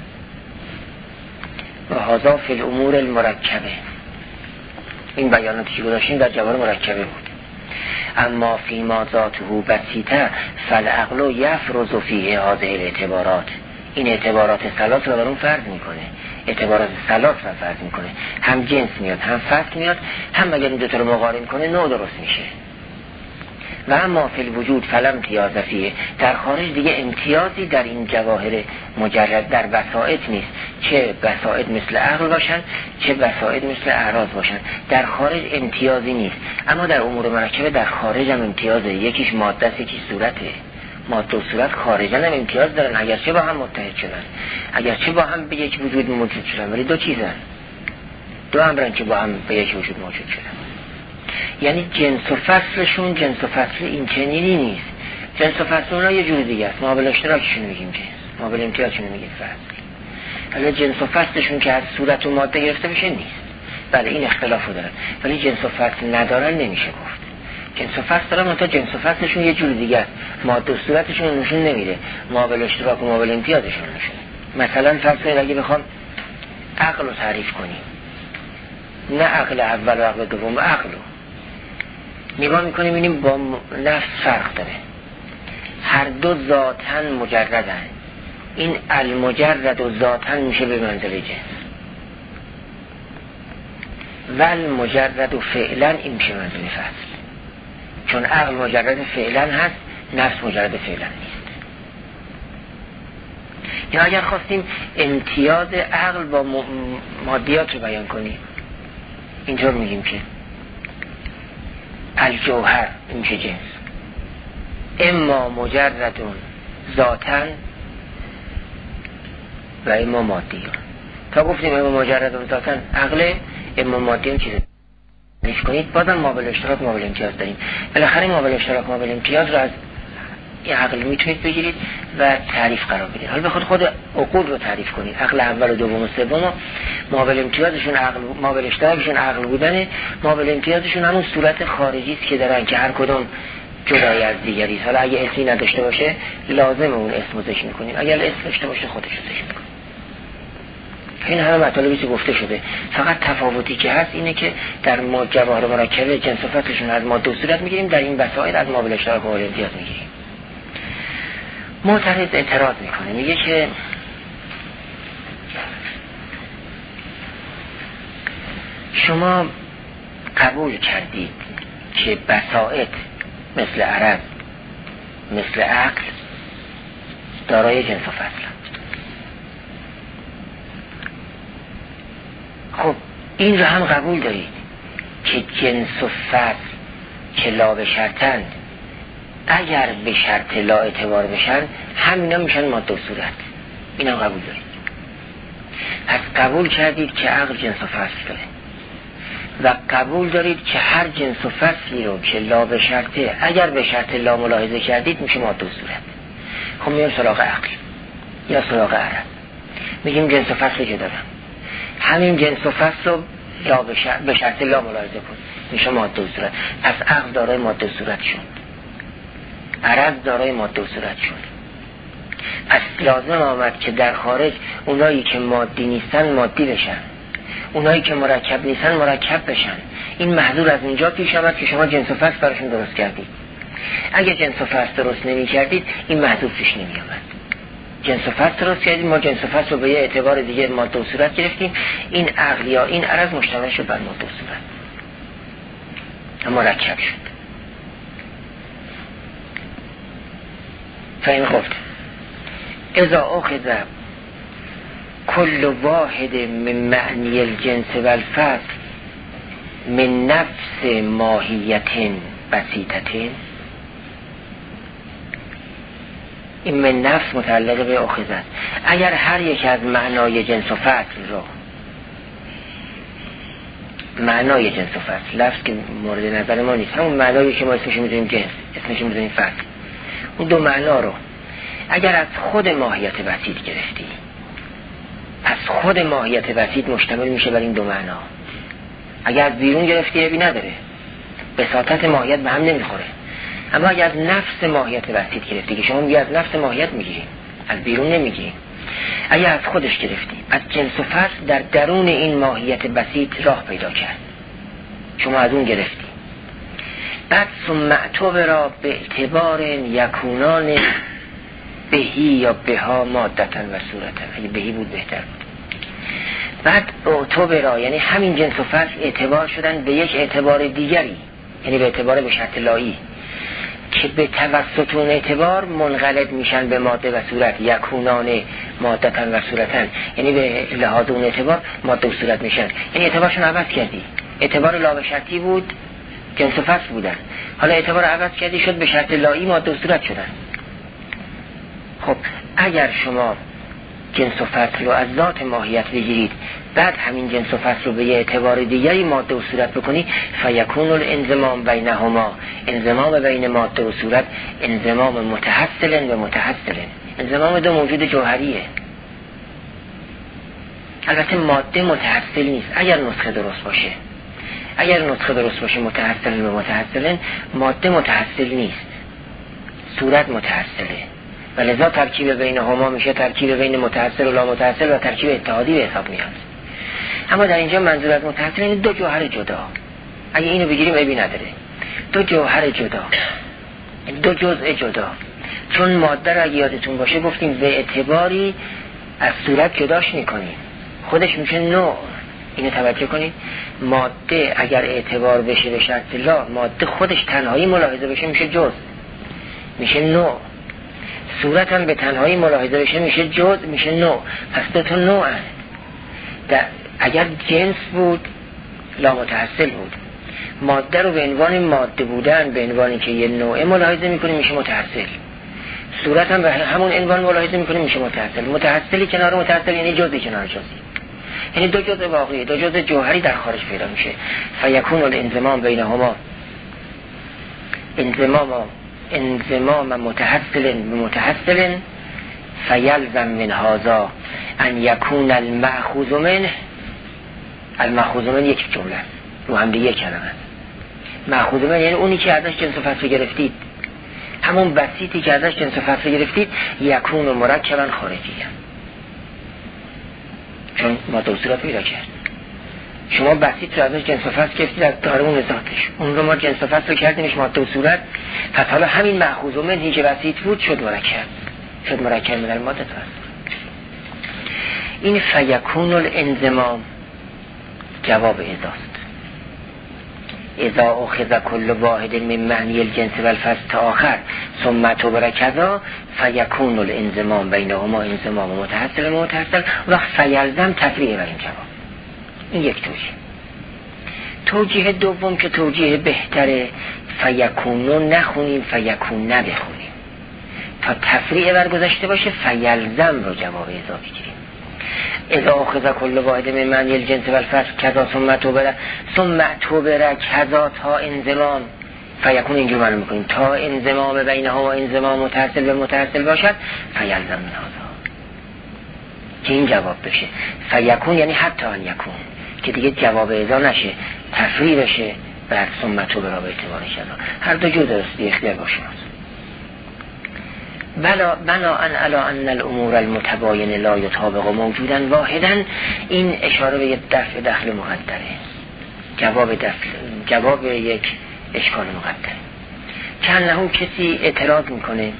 و هذا فی الامور المرکبه، این بیاناتی که گذاشتیم در جواهر مرکبه بود. اما فی ما ذاته بسیطه فالعقل یفرض فیه هذه الاعتبارات، این اعتبارات ثلاث رو بر اون فرض میکنه، اعتبارات ثلاث رو فرض میکنه، هم جنس میاد، هم فصل میاد، هم اگر این دوتا رو مقارن کنه نوع درست میشه. و اما فی الوجود فلم امتیاز فیه، در خارج دیگه امتیازی در این جواهر مجرد در بسائط نیست، چه بسائط مثل عقل باشن چه بسائط مثل اعراض باشن، در خارج امتیازی نیست. اما در امور مرکبه در خارج هم امتیازه، یکیش ماده است یکیش صورته. ماده و صورت خارجن هم امتیاز دارن، اگرچه با هم متحد شدن، اگرچه با هم به یک وجود موجود شدن، ولی دو چیزن، دو امرن که با هم به یک وجود موجود شدن. یعنی جنس و فصلشون جنس و فصل این چنینی نیست. جنس و فصل اونها یه جور دیگه است، مابل اشتراکشون میگیم جنس، مابل امتیازشون میگیم فصل. ولی جنس و فصلشون که از صورت و ماده گرفته بشه نیست. بله این اختلافو دارن، ولی جنس و فصل ندارن نمیشه گفت. جنس و فصل دارن، منتها جنس و فصلشون یه جور دیگه است، ماده و صورتشون نشون نمیده، مابل اشتراک و مابل امتیازشون نشون. مثلا فرض کنید اگه بخوام عقل رو تعریف کنیم، نه عقل اول و عقل دوم، عقل رو نگاه میکنیم ببینیم با نفس فرق داره، هر دو ذاتن مجردن. این المجرد و ذاتن میشه به منزله جنس، و المجرد و فعلا این میشه منزله فصل. چون عقل مجرد فعلا هست، نفس مجرد فعلا نیست. یا اگر خواستیم امتیاز عقل با مادیات رو بیان کنیم، اینطور میگیم که الجوهر این چه جنس، اما مجردون ذاتن و اما مادیون. تا گفتیم اما مجردون ذاتن عقل، اما مادیون چیزه نیش کنید، بازم مابل اشتراک مابل امتیاز داریم. بالاخره مابل اشتراک مابل امتیاز رو از این عقل میتونید بگیرید و تعریف قرار بدید. حالا بخود خود عقول رو تعریف کنید، عقل اول و دوم و سوم، مابل امتیازشون عقل، مابل اشتراکشون عقل بودنه، مابل امتیازشون همون صورت خارجی است که دارن که هر کدوم جدای از دیگری است. حالا اگه اسمی نداشته باشه لازم اون اسمو ذکر می‌کنیم، اگر اسم داشته باشه خودش رو ذکر می‌کنیم. این همه مطالبی که گفته شده، فقط تفاوتی که هست اینه که در ما جواهر مرکبه جنس و فصلشون از ماده و صورت میگیریم، در این وسایل از مابل اشتراک و مابل امتیاز میگیریم. معترض اعتراض میکنه، میگه که شما قبول کردید که بسائط مثل عرض مثل عقل دارای جنس و فصل. خب این رو هم قبول دارید که جنس و فصل که لا به شرطند، اگر به شرط لا اعتبار بشن همینا میشن ماده و صورت. اینا قبول دارید. پس قبول کردید که عقل جنس و فصل داره و قبول دارید که هر جنس و فصلی رو که لا به شرطه اگر به شرط لا ملاحظه کردید میشه ماده و صورت. خب میام سراغ عقل یا سراغ عرض، میگیم جنس و فصل جدا دارن، همین جنس و فصل رو لا به شرط, به شرط لا ملاحظه کن میشه ماده و صورت. پس عقل دارای ماده و صورت شد، عرض دارای ماده و صورت شد. پس لازم آمد که در خارج اونایی که مادی نیستن مادی بشن، اونایی که مرکب نیستن مرکب بشن. این محضور از اینجا پیش آمد که شما جنس و فصل براشون درست کردید. اگه جنس و فصل درست نمی کردید این محضور پیش نمی آمد. جنس و فصل درست کردید، ما جنس و فصل رو به یه اعتبار دیگه ماده و صورت گرفتیم، این عقل یا این عرض مشتمل شد بر ماده و صورت، مرکب شد. فهم خفت اذا اخذ کل واحد من معنی الجنس والفصل من نفس ماهیت بسیطت، این من نفس متعلق به اخذ است. اگر هر یک از معنای جنس و فصل رو، معنای جنس و فصل لفظ که مورد نظر ما نیست، همون معنایی که ما اسمش میذاریم جنس، اسمش میذاریم فصل، اون دو معنا رو اگر از خود ماهیت بسیط گرفتی، پس خود ماهیت بسیط مشتمل میشه بر این دو معنا. اگر از بیرون گرفتی عیبی نداره، بساطت ماهیت به هم نمیخوره. اما اگر از نفس ماهیت بسیط گرفتی، که شما میگی از نفس ماهیت میگیری، از بیرون نمیگیری، اگر از خودش گرفتی، از جنس و فصل در درون این ماهیت بسیط راه پیدا کرد، شما از اون گرفتی. بعد ثم اعتبر را به اعتبار یکونان بهی یا بها مادتن و صورتن، اگه بهی بود بهتر بود. بعد اعتبر را یعنی همین جنس و فصل اعتبار شدن به یک اعتبار دیگری، یعنی به اعتبار به شرط لایی که به توسط اون اعتبار منقلب میشن به ماده و صورت، یکونان مادتن و صورتن، یعنی به لحاظ اون اعتبار ماده و صورت میشن. یعنی اعتبارشون عوض کردی، اعتبار لا به شرطی بود جنس و فصل بودن، حالا اعتبار عوض کردی شد به شرط لایی ماده و صورت شدن. خب اگر شما جنس و فصل رو از ذات ماهیت بگیرید، بعد همین جنس و فصل رو به یه اعتبار دیگری ماده و صورت بکنی، فیکون الانضمام بینهما، انضمام بین ماده و صورت انضمام متحصل و متحصل، انضمام دو موجود جوهریه. البته ماده متحصل نیست اگر نسخه درست باشه، اگر نسخه درست باشه متحصل و متحصل، ماده متحصل نیست، صورت متحصله، و لذا ترکیب بین هما میشه ترکیب بین متحصل و لا متحصل و ترکیب اتحادی به حساب میاد. اما در اینجا منظور از متحصل این دو جوهر جدا، اگه اینو بگیریم عیبی نداره، دو جوهر جدا، دو جزء جدا. چون ماده را اگه یادتون باشه گفتیم به اعتباری از صورت جداش میکنیم، خودش میشه نوع، اینو توجه کنید. ماده اگر اعتبار بشه به شرط لا، ماده خودش تنهایی ملاحظه بشه میشه جز، میشه نوع. صورت هم به تنهایی ملاحظه بشه میشه جز، میشه نوع. پس دو تا نوع هست. اگر جنس بود لا متحصل بود. ماده رو به عنوان ماده بودن، به عنوانی که یه نوع ملاحظه میکنیم میشه متحصل. صورت هم به همون عنوان ملاحظه میکنیم میشه متحصل. متحصلی کنار متحصل یعنی جزئی کنار جزئی، یعنی دو جزء واقعی، دو جزء جوهری در خارج پیدا میشه. فیکون الانضمام بینهما انضمام انضمام متحصل بمتحصل فیلزم من هذا ان یکون المأخوذ منه. المأخوذ منه یک جمله رو هم دیگه کلمه. مأخوذ منه یعنی اونی که ازش جنس و فصل گرفتید، همون بسیطی که ازش جنس و فصل گرفتید، یکون و مرکبا خارجی هم. چون ما دو صورت پیدا کرد. شما بسیط رو ازش جنس و فصل گرفتید از دارون ذاتش، اون رو ما جنس و فصل کردیمش ماده و صورت. پس حالا همین مأخوذ منه که بسیط بود شد مرکب، شد مرکب من الماده فصل. این فیکون الانضمام جواب ازاست. اذا اخذ کل واحد من معنی الجنس و الفصل تا آخر ثم تبر کذا فیکون الانضمام بینهما انضمام متحصل و متحصل و فیلزم تفریع بر این جواب. این یک توجیه. توجیه دوم که توجیه بهتره، فیکونو نخونیم فیکون نبخونیم تا تفریع برگذاشته باشه، فیلزم رو جواب اذا بگیریم. اذا اخذ کل واحد من معنی الجنس و الفصل کذا ثم تبر ثم تبر کذا تا انضمام فیکون اینجور معلوم میکنیم تا انضمام بینها و انضمام متحصل و متحصل باشد فیلزم من هذا که این جواب بشه. فیکون یعنی حتی ان یکون که دیگه جواب اذا نشه، تفریع بشه بر ثم تبر به اعتبار کذا. هر دو جو درستی اختیار باشه. بلا بناءً علی ان الامور المتباینه لا یطابق موجودا واحدا، این اشاره به یک دفع دخل مقدره، جواب دفع، جواب یک اشکال مقدره. چند نهو کسی اعتراض میکنه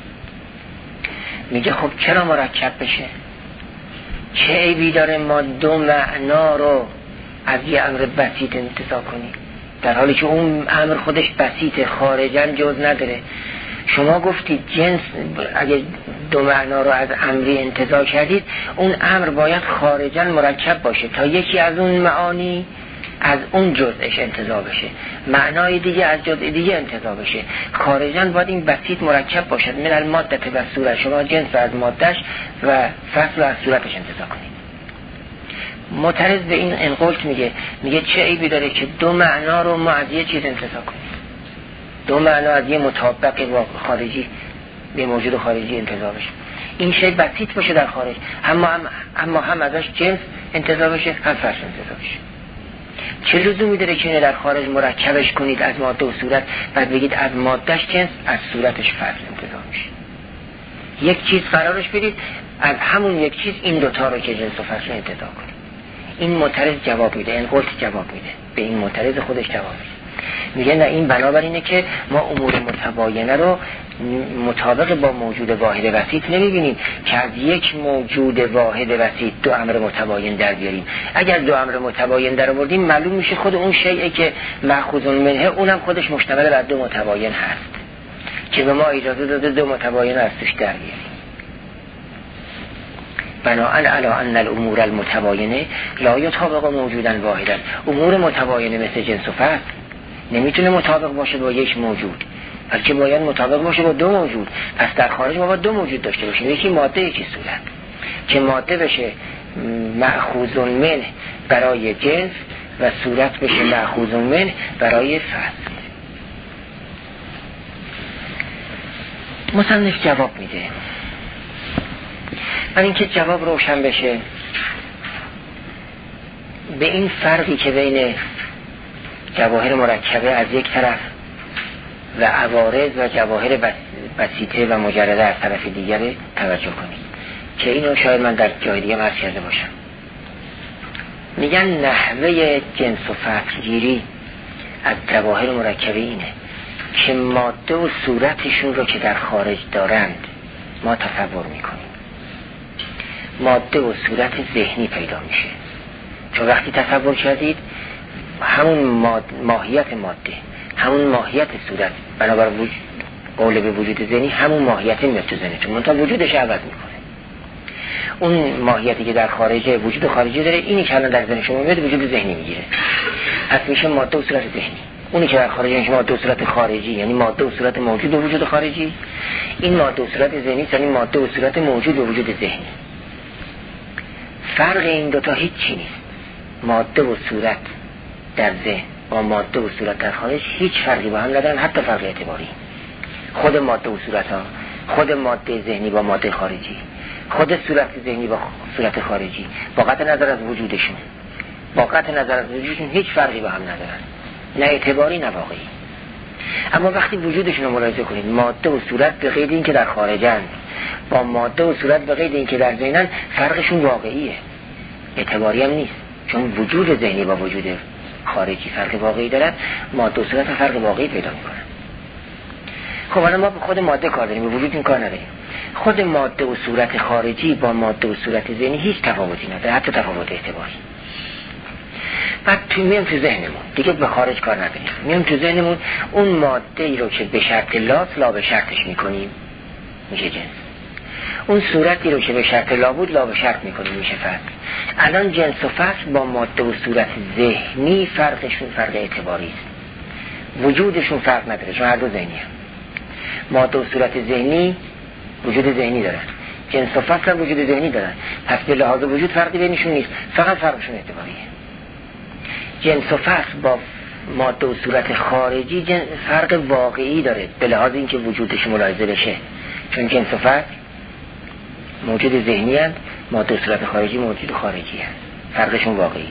میگه خب چرا مرکب بشه؟ چه عیبی داره ما دو معنا رو از یه امر بسیط انتزاع کنیم در حالی که اون امر خودش بسیط خارجاً جز نداره؟ شما گفتید جنس اگه دو معنا رو از امری انتزاع کردید، اون امر باید خارجاً مرکب باشه تا یکی از اون معانی از اون جزءش انتزاع بشه، معنای دیگه از جزء دیگه انتزاع بشه. خارجاً باید این بسیط مرکب باشد. من الماده و صورت، شما جنس از مادهش و فصل از صورتش انتزاع کنید. معترض به این انقلت میگه میگه چه عیبی داره که دو معنا رو ما از یه چیز انتزاع کنیم، دو معنا از یه مطابق خارجی به موجود خارجی انتزاع بشه. این شی بسیط باشه در خارج، اما هم اما هم ازش جنس انتزاع بشه، هم فصل انتزاع بشه. چه لزومی داره که اینو در خارج مرکبش کنید از ماده و صورت، بعد بگید از مادهش جنس از صورتش فصل انتزاع میشه؟ یک چیز قرارش بدید از همون یک چیز این دوتا رو که جنس و فصل انتزاع کنید. این معترض جواب میده، این قلت جواب میده، به این معترض خودش جواب میده. میگه نه، این بنابراینه که ما امور متباینه رو مطابق با موجود واحد وسیط نمیبینیم که از یک موجود واحد وسیط دو امر متباین در بیاریم. اگر دو امر متباین در آوردیم معلوم میشه خود اون شیئی که مأخوذ منه اونم خودش مشتمل بر دو متباین هست که به ما اجازه داده دو متباین رو از توش در بیاریم. بناءً علی ان الامور المتباینه لا یطابق موجودا واحدا، امور متباینه مثل جنس و فصل نمیتونه مطابق باشه با یک موجود، بلکه باید مطابق باشه با دو موجود. پس در خارج ما باید دو موجود داشته باشیم، یکی ماده یکی صورت، که ماده بشه مأخوذ منه برای جنس و صورت بشه مأخوذ منه برای فصل. مصنف جواب میده. من اینکه جواب روشن بشه به این فرقی که بین جواهر مرکبه از یک طرف و عوارض و جواهر بسیطه و مجرده از طرف دیگر توجه کنید که اینو شاید من در جای دیگه عرض کرده باشم. میگن نحوه جنس و فصل گیری از جواهر مرکبه اینه که ماده و صورتشون رو که در خارج دارند ما تصور میکنیم. ماده و صورت ذهنی پیدا میشه، چون وقتی تصور کردید همون ماد... ماهیت ماده، همون ماهیت صورت، بنابر وجود قول به وجود ذهنی همون ماهیت میاد تو ذهنتون، منتها وجودش عوض میکنه. اون ماهیتی که در خارجه وجود خارجی داره، اینی که الان در ذهن شما میاد وجود ذهنی میگیره، پس میشه ماده و صورت ذهنی. اونی که در خارجه میشه ماده و صورت خارجی، یعنی ماده و صورت موجود و وجود خارجی. این ماده و صورت ذهنی یعنی ماده و صورت موجود و وجود ذهنی. فرق این دوتا هیچ چی نیست. ماده و صورت در ذهن با ماده و صورت در خارج هیچ فرقی با هم ندارن، حتی فرق اعتباری. خود ماده و صورت ها، خود ماده ذهنی با ماده خارجی، خود صورت ذهنی با صورت خارجی، با قطع نظر از وجودشون با قطع نظر از وجودشون هیچ فرقی با هم ندارن، نه اعتباری نه واقعی. اما وقتی وجودشون رو ملاحظه کنید، ماده و صورت به قید این که در خارجن با ماده و صورت به قید این که در ذهنن، فرقشون واقعیه، اعتباری هم نیست. چون وجود ذهنی با وجود خارجی فرق واقعی دارد، ماده و صورت فرق واقعی پیدا میکنن. خب حالا ما به خود ماده کار داریم، به وجود این کار نداریم. خود ماده و صورت خارجی با ماده و صورت ذهنی هیچ تفاوتی نداره، حتی تفاوت اعتباری. بعد تو میام تو ذهنمون، دیگه به خارج کار نداریم، میام تو ذهنمون اون ماده ای رو که به شرط لاس لا به شرطش میکنیم میشه جنس، اون صورتی رو که به شرط لا بود لا به شرط میکنیم میشه فرق. الان جنس و فصل با ماده و صورت ذهنی فرقشون فرق اعتباری است، وجودشون فرق نداره، چون هر دو ذهنی هم. ماده و صورت ذهنی وجود ذهنی دارن، جنس و فصل هم وجود ذهنی دارن، پس به لحاظ وجود فرقی بینشون نیست، فقط فرقشون اعتباریه. جنس و فصل با ماده و صورت خارجی جنس فرق واقعی داره به لحاظ اینکه وجودش ملاحظه بشه، چون جنس و فصل موجود ذهنی هست، ماده و صورت خارجی موجود خارجی هست، فرقشون واقعیه.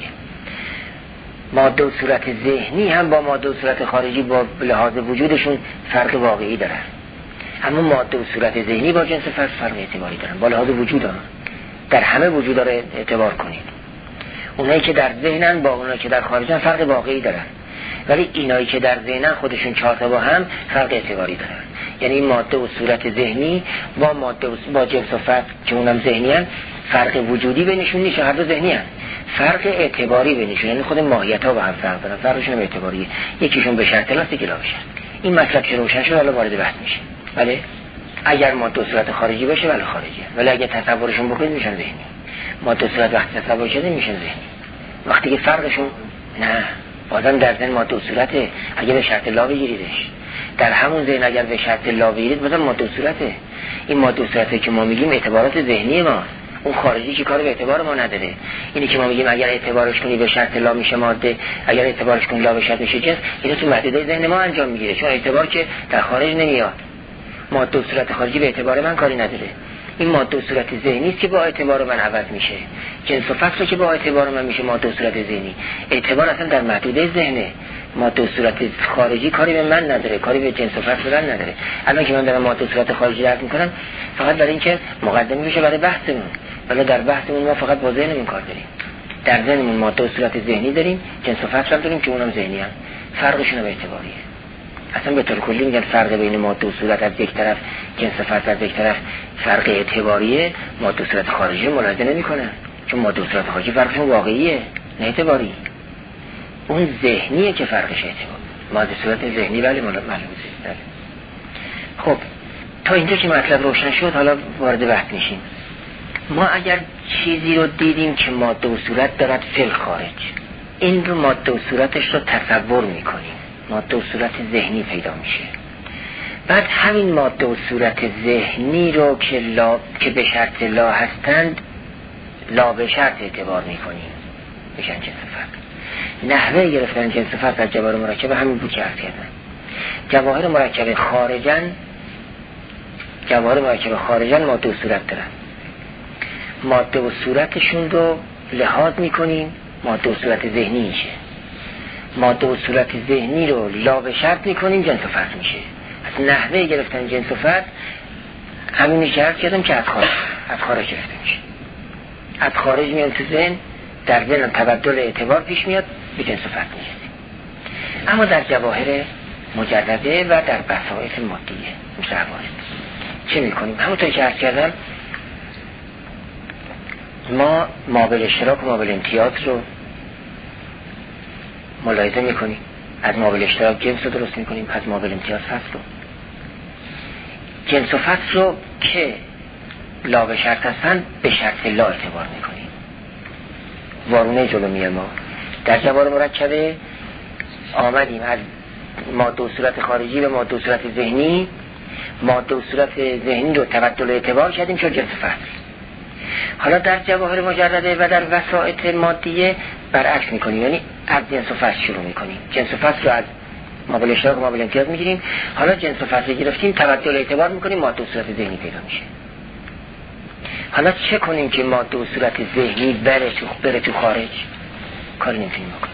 ماده و صورت ذهنی هم با ماده و صورت خارجی با لحاظ وجودشون فرق واقعی دارن، اما ماده و صورت ذهنی با جنس فصل فرق اعتباری دارن با لحاظ وجود ها. در همه وجود ها اعتبار کنید، اونایی که در ذهنن با اونایی که در خارجن فرق واقعی دارن، ولی اینایی که در ذهنن خودشون چهار تا با هم فرق اعتباری دارن. یعنی ماده و صورت ذهنی با ماده و با جنس و فصل که اونم ذهنی هن، فرق وجودی بینشون نیست، هر دو ذهنی هن، فرق اعتباری بینشون، یعنی خود ماهیت ها با هم فرق دارن، فرقشون هم اعتباریه، یکیشون به شرط لاست یکی لا به شرط. این مطلب که روشن شد حالا وارد بحث میشه. بله اگر ماده و صورت خارجی باشه ولی خارجیه، ولی اگر تصورشون بکنید میشن ذهنی. ماده و صورت وقتی تصور شده میشن ذهنی، وقتی که فرقشون نه بازم در ذهن ماده و صورته، اگر به شرط لا بگیریدش در همون ذهن، اگر به شرط لا بگیرید بازم ماده و صورته. این ماده و صورته که ما میگیم اعتبارات ذهنی ما، اون خارجی که کار به اعتبار ما نداره. اینی که ما میگیم اگر اعتبارش کنی به شرط لا میشه ماده، اگر اعتبارش کنی لا به شرط میشه جنس، اینو تو محدوده ذهن ما انجام میگیره، چون اعتبار که در خارج نمیاد. ماده و صورت خارجی به اعتبار من کاری نداره، این ماده و صورت ذهنی است که با اعتبار من عوض میشه، جنس و فصل که با اعتبار من میشه ماده و صورت ذهنی. اعتبار اصلا در محدوده ذهنه، ماده و صورت خارجی کاری به من نداره، کاری به جنس و فصل من نداره. الان که من دارم ماده و صورت خارجی درک میکنم فقط برای اینکه مقدمه بشه برای بحثمون، ولی در بحثمون ما فقط با ذهنمون کار داریم. در ذهنمون ماده و صورت ذهنی داریم، جنس و فصل هم داریم که اونم ذهنی هم، فرقشون به اعتباریه. اصلا به طور کلی میگن فرق بین ماده و صورت از یک طرف، جنس و فصل از یک طرف فرق اعتباریه، ماده و صورت خارجی ملاحظه نمیکنن، چون ماده و صورت خارجی فرقشون واقعیه نه اعتباری. اون ذهنیه که فرقش اعتبار، ماده و صورت ذهنی ولی معلومه. خب تا اینجا که مطلب روشن شد حالا وارد بحث میشیم. ما اگر چیزی رو دیدیم که ماده و صورت دارد فی خارج، این رو ماده و صورتش رو تصور میکنیم، ماده و صورت ذهنی پیدا میشه. بعد همین ماده و صورت ذهنی رو که, لا... که به شرط لا هستند لا به شرط اعتبار میکنیم، میشن جنس فرق. نحوه گرفتن جنس فرق از جواهر مرکبه همین بود که عرض کردن. جواهر مرکبه خارجن جواهر مرکبه خارجن ماده و صورت دارن، ماده و صورتشون رو لحاظ میکنیم، ماده و صورت ذهنی میشه. ماده و صورت ذهنی رو لا به شرط میکنیم، جنس و فصل میشه. از نحوه گرفتن جنس و فصل همین که عرض کردم که از خارج از خارج گرفته میشه، از خارج میان تو ذهن، در ذهن تبدل اعتبار پیش میاد، به جنس و فصل میشه. اما در جواهر مجرده و در بساطه مادیه مشابه چه میکنیم؟ همونطور که عرض کردم ما مابل اشتراک و مابل امتیاز رو ملاحظه میکنیم از مابل اشتراک جنس رو درست میکنیم، از مابل امتیاز فصل رو. جنس و فصل رو که لا به شرط هستن به شرط لا اعتبار میکنیم. وارونه جلومی ما در جوار مرکبه آمدیم از ماده و صورت خارجی به ماده و صورت ذهنی، ماده و صورت ذهنی رو تبدل اعتبار کردیم شد جنس و فصل. حالا در جواهر مجرده و در وسائط مادیه برعکس میکنیم، یعنی از جنس و فصل شروع میکنیم. جنس و فصل رو از مابل اشتراک و مابل امتیاز میگیریم، حالا جنس و فصل گرفتیم تبدل اعتبار میکنیم، ماده و صورت ذهنی پیدا میشه. حالا چه کنیم که ماده و صورت ذهنی بره تو بره تو خارج؟ کاری نمیتونیم بکنیم.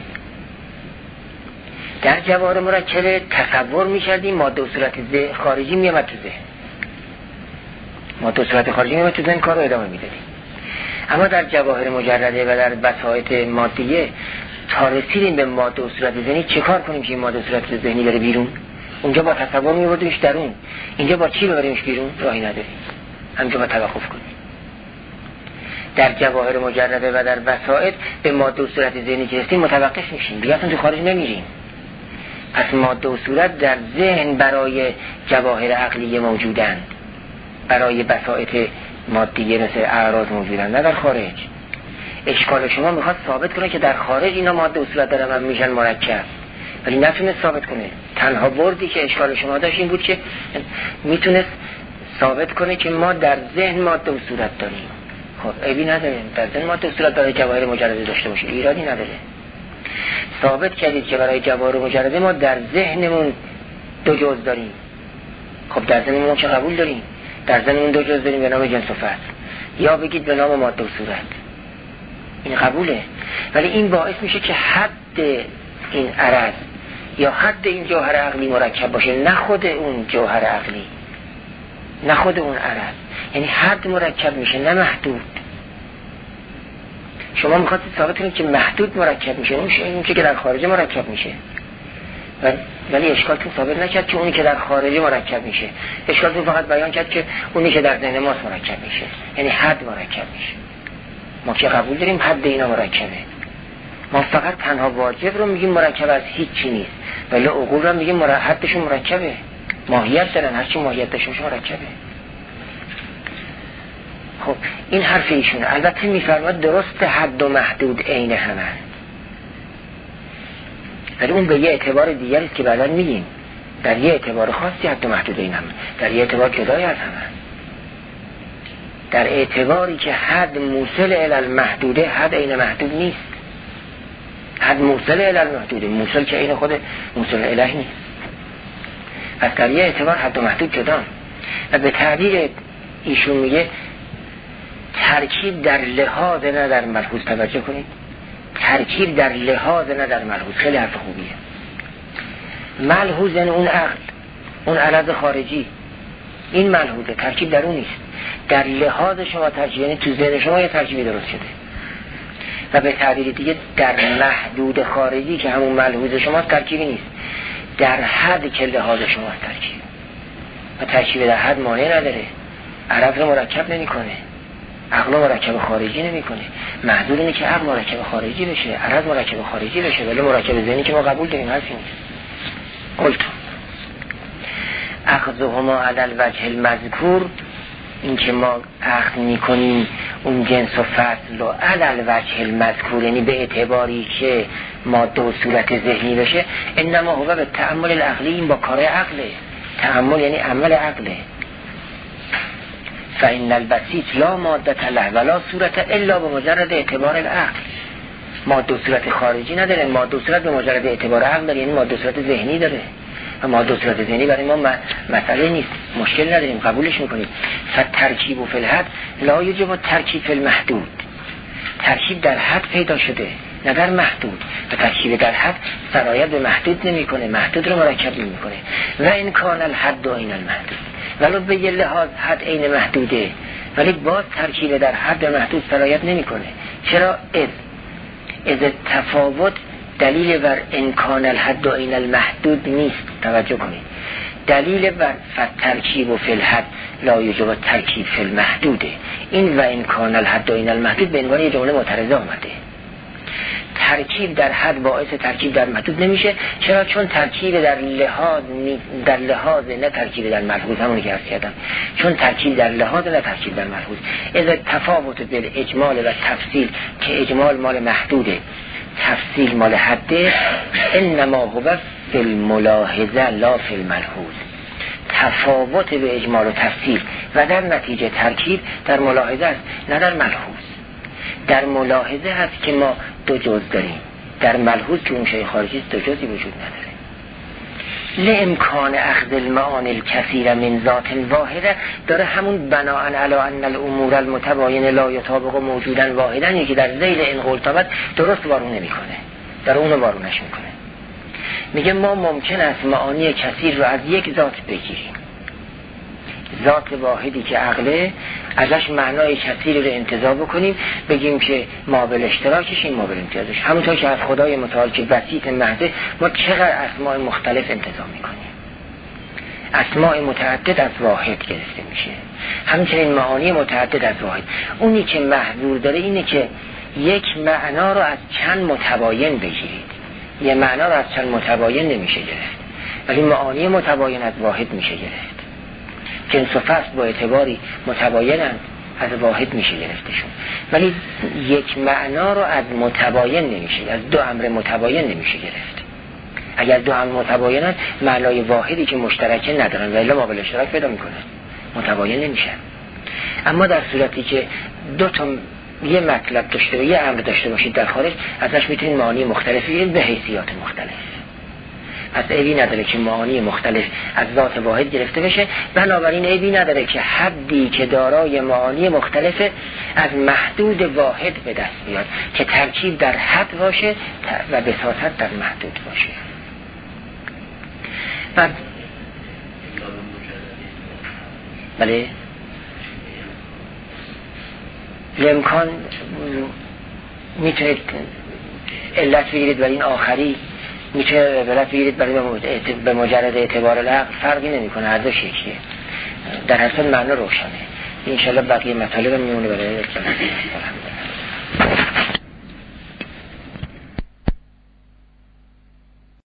در جواهر مرکبه تصور میکردیم ماده و صورت خارجی میامد تو ذهن، ماده و صورت خارجی میامد تو ذهن، کار رو ادامه میدادیم. اما در جواهر مجرده و در وسائط مادیه تا رسیدیم به ماده و صورت ذهنی چه کار کنیم که ماده و صورت ذهنی بره بیرون؟ اونجا با تصور میبردیمش درون، اینجا با چی ببریمش بیرون؟ راهی نداریم، همینجا با توقف کنیم. در جواهر مجرده و در وسائط به ماده و صورت ذهنی که رسیدیم متوقف میشیم، دیگه اصلا تو خارج نمیریم. پس ماده و صورت در ذهن برای جواهر عقلیه موجودن، برای بساطت مادیه مثل اعراض موجودن، نه در خارج. اشکال شما میخواد ثابت کنه که در خارج اینا ماده و صورت دارن و میشن مرکب، ولی نتونست ثابت کنه. تنها بردی که اشکال شما داشت این بود که میتونست ثابت کنه که ما در ذهن ماده و صورت داریم. خب عیبی نداره در ذهن ماده و صورت برای جواهر مجرده داشته باشه، ایرادی نداره. ثابت کردید که برای جواهر مجرده ما در ذهنمون دو جزء داریم. خب در ذهنمون چه قبول داریم؟ در ذهنمون دو جزء داریم به نام جنس و فصل، یا بگید به نام ماده و صورت، این قبوله. ولی این باعث میشه که حد این عرض یا حد این جوهر عقلی مرکب باشه، نه خود اون جوهر عقلی، نه خود اون عرض. یعنی حد مرکب میشه نه محدود. شما میخواستید ثابت کنید که محدود مرکب میشه، اون که در خارج مرکب میشه، ولی اشکالتون ثابت نکرد که اونی که در خارج مرکب میشه. اشکالتون فقط بیان کرد که اونی که در ذهن ماست مرکب میشه، یعنی حد مرکب میشه. ما که قبول داریم حد اینا مرکبه، ما فقط تنها واجب رو میگیم مرکب از هیچ چی نیست، ولی عقول رو میگیم حدشون مرکبه، ماهیت دارن، هرچی ماهیت داشته باشه مرکبه. خب این حرف ایشونه. البته میفرماد درست حد و محدود عین همن، ولی اون به یه اعتبار دیگری است که بعدا میگیم. در یه اعتبار خاصی حد و محدود عین همن، در یه اعتبار جدای از همن. در اعتباری که حد موصل الی المحدوده، حد عین محدود نیست. حد موصل الی المحدوده، موصل که عین خود موصل الیه نیست. پس در یه اعتبار حد و محدود جدا. و به تعبیر ایشون میگه ترکیب در لحاظ نه در ملحوظ. توجه کنید، ترکیب در لحاظ نه در ملحوظ. خیلی حرف خوبیه. ملحوظ یعنی اون عقل، اون عرض خارجی، این ملحوظه، ترکیب در اون نیست. در لحاظ شما ترکیب یعنی تو ذهن شما یه ترکیبی درست شده. و به تعبیر دیگه در محدود خارجی که همون ملحوظ شماست ترکیبی نیست، در حد که لحاظ شماست ترکیب. و ترکیب در حد مانع نداره، عرض رو مرکب نمی کنه، عقل مرکب خارجی نمی کنه. محدود اینه که عقل مرکب خارجی بشه، عرض مرکب خارجی بشه، ولی مرکب ذهنی که ما قبول داریم حرفی نیست. قلت اخذهما علی الوجه المذکور، این که ما اخذ میکنیم اون جنس و فصل رو علی الوجه المذکور، یعنی به اعتباری که ماده و صورت ذهنی بشه، انما هو به تأمل العقلی، این با کار عقله. تأمل یعنی عمل عقله. فإن البسيط لا ماده له ولا صورت الا بمجرد اعتبار العقل. ماده و صورت خارجی نداره، ماده و صورت به مجرد اعتبار عقل داره، یعنی ماده و صورت ذهنی داره. و ماده و صورت ذهنی برای ما مسئله نیست، مشکل نداریم، قبولش میکنیم. فالترکیب فی الحد لا یجب ترکیب فی المحدود. ترکیب در حد پیدا شده نه در محدود، و ترکیب در حد سرایت به محدود نمیکنه، محدود رو مرکب نمیکنه. و این کان الحد عین المحدود، ولو به یه لحاظ حد عین محدوده، ولی باز ترکیب در حد و محدود سرایت نمیکنه. چرا؟ از از تفاوت دلیل بر امکان الحد و عین المحدود نیست. توجه کنید، دلیل بر ترکیب و فی الحد لا یجب ترکیب فی المحدوده. این و امکان الحد و عین المحدود به عنوان یه جمله معترضه آمده. ترکیب در حد باعث ترکیب در محدود نمیشه. چرا؟ چون ترکیب در لحاظ در لحاظ نه ترکیب در ملحوظ، همونی که عرض کردم، چون ترکیب در لحاظ نه ترکیب در ملحوظ. اذا تفاوت بین اجمال و تفصیل که اجمال مال محدوده، تفصیل مال حده، انما هو فی الملاحظه لا فی الملحوظ. تفاوت به اجمال و تفصیل و در نتیجه ترکیب در ملاحظه است نه در ملحوظ. در ملاحظه هست که ما دو جز داریم، در ملحوظ که اون شیء خارجی است دو جزی وجود نداره. لامکان اخذ المعانی الکثیر من ذات واحده داره همون بناء علی ان الامور المتباینه لا یطابق موجودا واحدا، یکی در ذیل این قول تابت درست وارون نمیکنه، در اون وارونش میکنه. میگه ما ممکن است معانی کثیر رو از یک ذات بگیریم، ذات واحدی که عقله، ازش معنای کثیر رو انتزاع بکنیم، بگیم که ما بل اشتراکش این ما بل امتیازش. همونطور که از خدای متعال که بسیط محضه ما چقدر اسماء مختلف انتزاع میکنیم، اسماء متعدد از واحد گرفته میشه، همچنین معانی متعدد از واحد. اونی که محظور داره اینه که یک معنا رو از چند متباین بگیرید، یه معنا رو از چند متباین نمیشه گرفت، ولی معانی متباین از واحد میشه گرفت. جنس و فصل با اعتباری متباینند، از واحد میشه گرفتشون، ولی یک معنا رو از متباین نمیشه، از دو امر متباین نمیشه گرفت. اگر دو امر متباینند معنای واحدی که مشترکه ندارن و الا ما بل اشتراک پیدا میکنن، متباین نمیشن. اما در صورتی که دو تا یه مطلب داشته و یه امر داشته باشید در خارج، ازش میتونید معانی مختلفی بگیرید به حیثیات مختلف. پس عیبی نداره که معانی مختلف از ذات واحد گرفته بشه، بنابراین عیبی نداره که حدی که دارای معانی مختلف از محدود واحد به دست بیاد که ترکیب در حد باشه و بساطت در محدود باشه. و بله امکان میتونید علت بگیرید برای این آخری، میتونه علت بگیرید برای به مجرد اعتبار العقل، فرقی نمیکنه، هر دو شکلیه، در هر صورت معنی روشنه. انشالله بقیه مطالب میمونه برای